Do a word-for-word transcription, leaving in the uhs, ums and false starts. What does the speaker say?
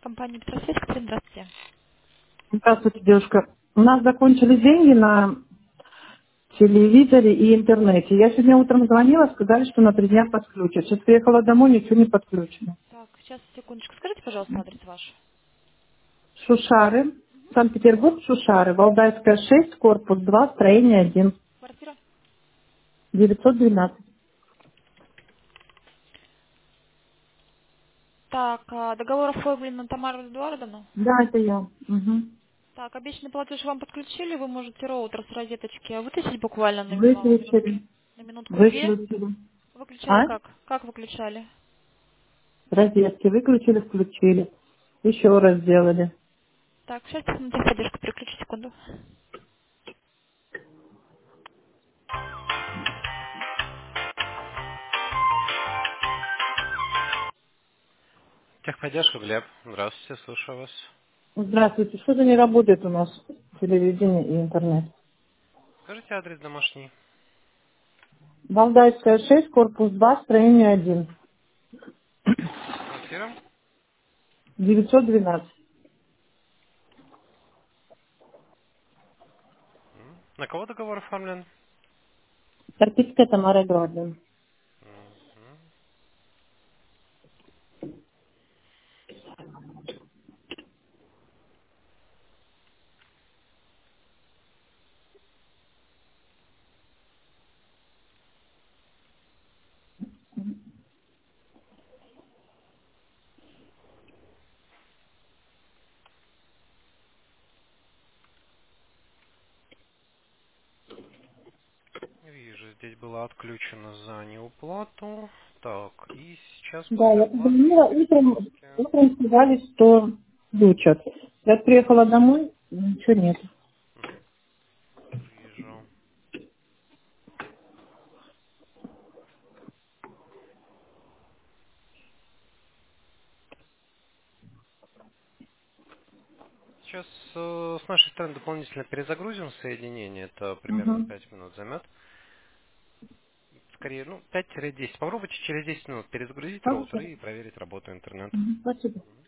Компания «Петросвет», Катерина, здравствуйте. Здравствуйте, девушка. У нас закончились деньги на телевизоре и интернете. Я сегодня утром звонила, сказали, что на три дня подключат. Сейчас приехала домой, ничего не подключено. Так, сейчас, секундочку. Скажите, пожалуйста, адрес ваш. Шушары, Санкт-Петербург, Шушары, Валдайская шесть, корпус два, строение один, Квартира? девятьсот двенадцать. Так, а, договор оформлен на Тамару Эдуардовну. Да, это я. Мгм. Так, обещанный платеж вам подключили, вы можете роутер с розеточки вытащить буквально на, на минутки. Выключили, На минутку-две. выключили. Выключали А? как? Как выключали? Розетки выключили, включили. Еще раз сделали. Так, сейчас на техподдержку переключу, секунду. Техподдержка, Глеб. Здравствуйте, слушаю вас. Здравствуйте. Что-то не работает у нас телевидение и интернет. Скажите адрес домашний. Валдайская шесть, корпус два, строение один, Квартира? девятьсот двенадцать. М. На кого договор оформлен? Торпицкая Тамара Эдуардовна. Мгм. Вижу, здесь было отключено за неуплату. Так, и сейчас Да, после я оплаты позвонила утром, периодически. утром сказали, что включат. Я приехала домой, ничего нет. Мгм. Вижу. Сейчас э, с нашей стороны дополнительно перезагрузим соединение. Это примерно Угу. пять минут займет. Скорее, ну, пять десять. Попробуйте через десять минут перезагрузить роутер Хорошо. и проверить работу интернета. Мгм. Спасибо.